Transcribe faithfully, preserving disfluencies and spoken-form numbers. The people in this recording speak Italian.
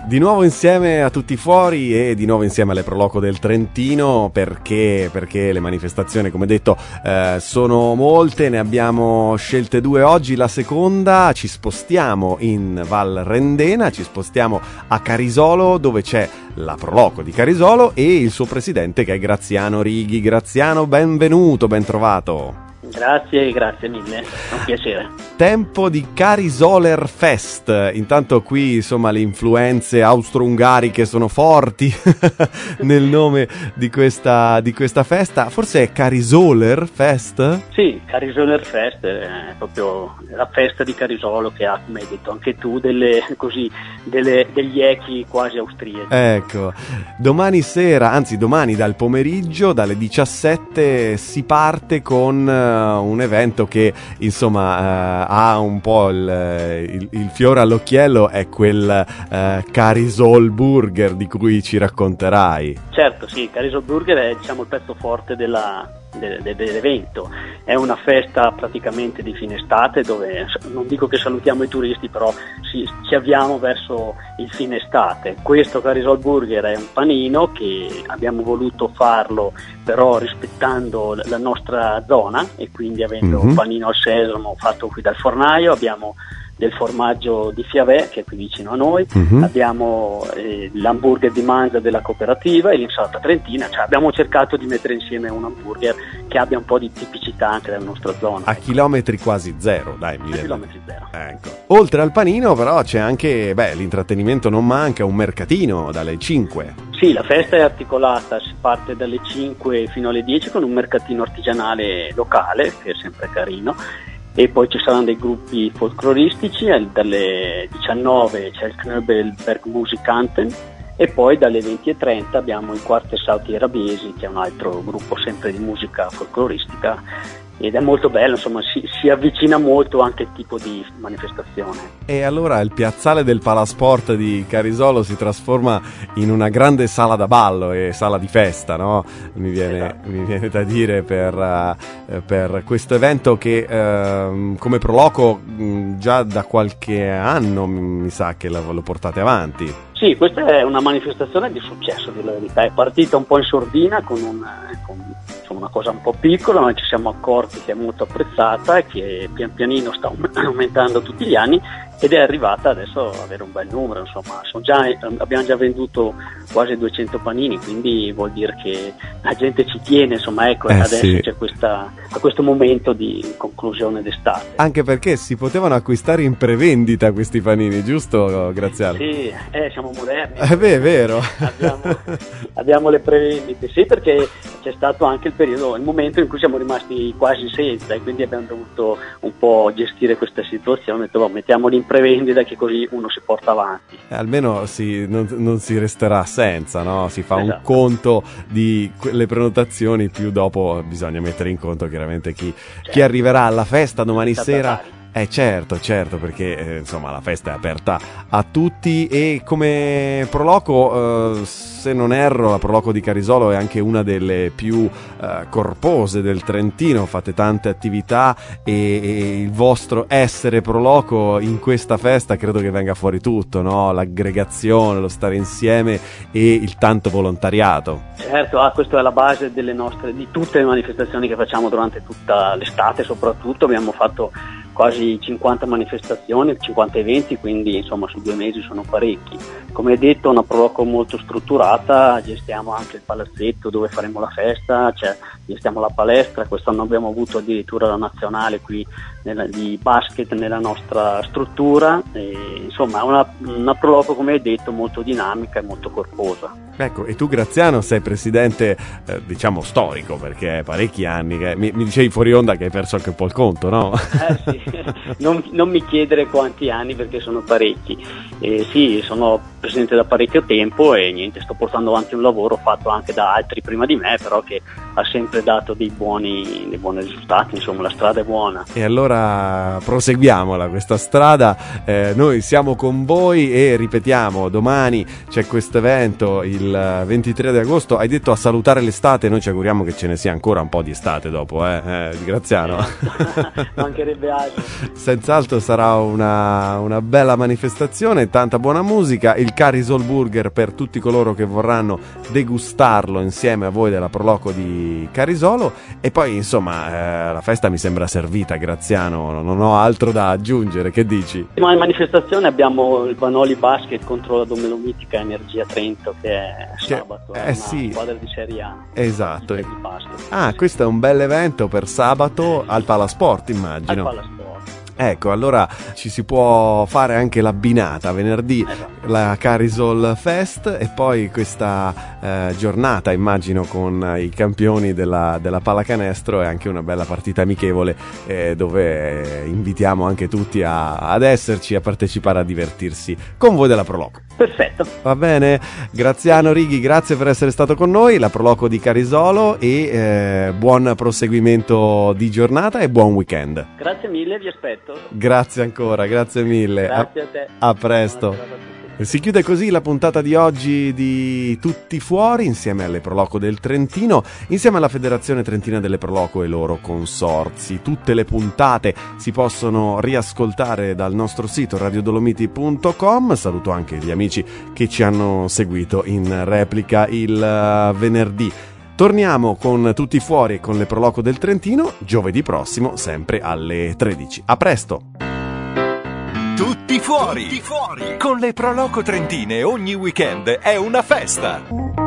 Di nuovo insieme a tutti fuori e di nuovo insieme alle Proloco del Trentino, perché perché le manifestazioni, come detto, eh, sono molte, ne abbiamo scelte due oggi. La seconda, ci spostiamo in Val Rendena, ci spostiamo a Carisolo, dove c'è la Proloco di Carisolo e il suo presidente, che è Graziano Righi. Graziano, benvenuto, ben trovato. Grazie, grazie mille, è un piacere. Tempo di Carisoler Fest. Intanto qui, insomma, le influenze austro-ungariche sono forti nel nome di questa, di questa festa. Forse è Carisoler Fest? Sì, Carisoler Fest è proprio la festa di Carisolo, che ha, come hai detto anche tu, delle, così, delle, degli echi quasi austriaci. Ecco, domani sera, anzi domani dal pomeriggio, dalle diciassette, si parte con uh, un evento che, insomma, uh, ha un po' il, il, il fiore all'occhiello, è quel uh, Carisol Burger di cui ci racconterai. Certo, sì, Carisol Burger è, diciamo, il pezzo forte della, de, de, dell'evento. È una festa praticamente di fine estate, dove non dico che salutiamo i turisti, però ci, ci avviamo verso il fine estate. Questo Carisol Burger è un panino che abbiamo voluto farlo però rispettando la nostra zona, e quindi avendo mm-hmm. un panino al sesamo fatto qui dal fornaio. Abbiamo del formaggio di Fiavè, che è qui vicino a noi, mm-hmm. abbiamo eh, l'hamburger di manza della cooperativa e l'insalata trentina. Cioè abbiamo cercato di mettere insieme un hamburger che abbia un po' di tipicità anche della nostra zona. A chilometri quasi zero, dai, mi A chilometri zero. Ecco. Oltre al panino però c'è anche, beh, l'intrattenimento non manca, un mercatino dalle cinque. Sì, la festa è articolata, si parte dalle cinque fino alle dieci con un mercatino artigianale locale, che è sempre carino. E poi ci saranno dei gruppi folcloristici, dalle diciannove c'è il Knöbelberg Musikanten e poi dalle venti e trenta abbiamo il Quartet Sauti Rabiesi, che è un altro gruppo sempre di musica folcloristica, ed è molto bello, insomma si, si avvicina molto anche il tipo di manifestazione. E allora il piazzale del Palasport di Carisolo si trasforma in una grande sala da ballo e sala di festa, no? Mi viene, esatto. mi viene da dire per, uh, per questo evento che uh, come Proloco mh, già da qualche anno mi sa che lo, lo portate avanti. Sì, questa è una manifestazione di successo, di la verità. È partita un po' in sordina con, un, con insomma, una cosa un po' piccola, ma ci siamo accorti che è molto apprezzata e che pian pianino sta aumentando tutti gli anni, ed è arrivata adesso ad avere un bel numero. Insomma, sono già, abbiamo già venduto quasi duecento panini, quindi vuol dire che la gente ci tiene, insomma, ecco, eh, adesso sì. c'è questa, a questo momento di conclusione d'estate. Anche perché si potevano acquistare in prevendita questi panini, giusto Graziano? Sì, eh, siamo moderni. Eh beh, è vero. Abbiamo, abbiamo le prevendite, sì, perché c'è stato anche il periodo, il momento in cui siamo rimasti quasi senza, e quindi abbiamo dovuto un po' gestire questa situazione. Ho detto, boh, mettiamoli in prevendita, che così uno si porta avanti. Eh, almeno si, non, non si resterà senza, no? Si fa esatto. un conto di le prenotazioni, più dopo bisogna mettere in conto chiaramente chi, certo. chi arriverà alla festa domani sera. Eh certo, certo, perché eh, insomma la festa è aperta a tutti, e come Proloco, eh, se non erro, la Proloco di Carisolo è anche una delle più eh, corpose del Trentino, fate tante attività, e, e il vostro essere Proloco in questa festa credo che venga fuori tutto, no? L'aggregazione, lo stare insieme e il tanto volontariato. Certo, ah, questa è la base delle nostre, di tutte le manifestazioni che facciamo durante tutta l'estate. Soprattutto abbiamo fatto quasi cinquanta manifestazioni, cinquanta eventi, quindi insomma su due mesi sono parecchi. Come hai detto, una Proloco molto strutturata, gestiamo anche il palazzetto dove faremo la festa, cioè gestiamo la palestra. Quest'anno abbiamo avuto addirittura la nazionale qui nella, di basket nella nostra struttura, e, insomma una, una Proloco, come hai detto, molto dinamica e molto corposa. Ecco, e tu Graziano sei presidente, eh, diciamo storico, perché è parecchi anni che mi, mi dicevi fuori onda che hai perso anche un po' il conto, no? Eh sì, non, non mi chiedere quanti anni, perché sono parecchi. Eh, sì, sono presidente da parecchio tempo e niente, sto portando avanti un lavoro fatto anche da altri prima di me, però che ha sempre dato dei buoni, dei buoni risultati. Insomma, la strada è buona. E allora proseguiamola questa strada, eh, noi siamo con voi e ripetiamo, domani c'è questo evento, il ventitré di agosto. Hai detto a salutare l'estate, noi ci auguriamo che ce ne sia ancora un po' di estate dopo, eh, eh Graziano. Mancherebbe altro. Senz'altro sarà una, una bella manifestazione, tanta buona musica. Il Carisol Burger per tutti coloro che vorranno degustarlo insieme a voi della Proloco di Carisolo. E poi insomma eh, la festa mi sembra servita, Graziano, non ho altro da aggiungere, che dici? Ma in manifestazione abbiamo il Vanoli Basket contro la Dolomitica Energia Trento, che è sabato, che, è eh, una sì. squadra di Serie A. Esatto. Di basket. Ah, questo è un bel evento per sabato al Palasport, immagino. Al Palasport. Ecco, allora ci si può fare anche l'abbinata, venerdì la Carisol Fest e poi questa eh, giornata, immagino, con i campioni della, della pallacanestro e anche una bella partita amichevole eh, dove invitiamo anche tutti a, ad esserci, a partecipare, a divertirsi con voi della Proloco. Perfetto. Va bene, Graziano Righi, grazie per essere stato con noi, la Proloco di Carisolo, e eh, buon proseguimento di giornata e buon weekend. Grazie mille, vi aspetto. Grazie ancora, grazie mille. Grazie a, a te. A presto. Si chiude così la puntata di oggi di Tutti Fuori insieme alle Proloco del Trentino, insieme alla Federazione Trentina delle Proloco e loro consorzi. Tutte le puntate si possono riascoltare dal nostro sito radio dolomiti punto com. Saluto anche gli amici che ci hanno seguito in replica il uh, venerdì. Torniamo con Tutti Fuori e con le Proloco del Trentino giovedì prossimo, sempre alle tredici. A presto! Tutti fuori! Tutti fuori! Con le Proloco Trentine ogni weekend è una festa!